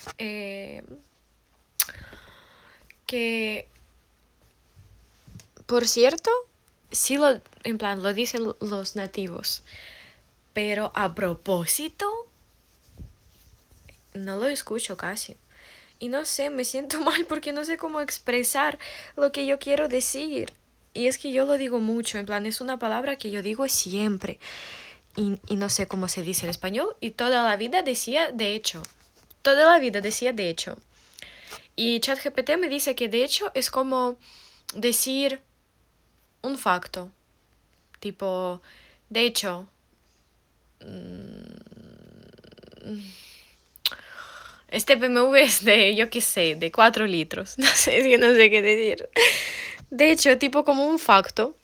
eh, que, por cierto, sí en plan, lo dicen los nativos, pero a propósito, no lo escucho casi. Y no sé, me siento mal porque no sé cómo expresar lo que yo quiero decir. Y es que yo lo digo mucho, en plan, es una palabra que yo digo siempre. Y no sé cómo se dice en español. Y toda la vida decía de hecho. Toda la vida decía de hecho. Y ChatGPT me dice que de hecho es como decir un facto. Tipo, de hecho, este BMW es de, yo qué sé, de 4 litros. No sé, es que no sé qué decir. De hecho, tipo como un facto.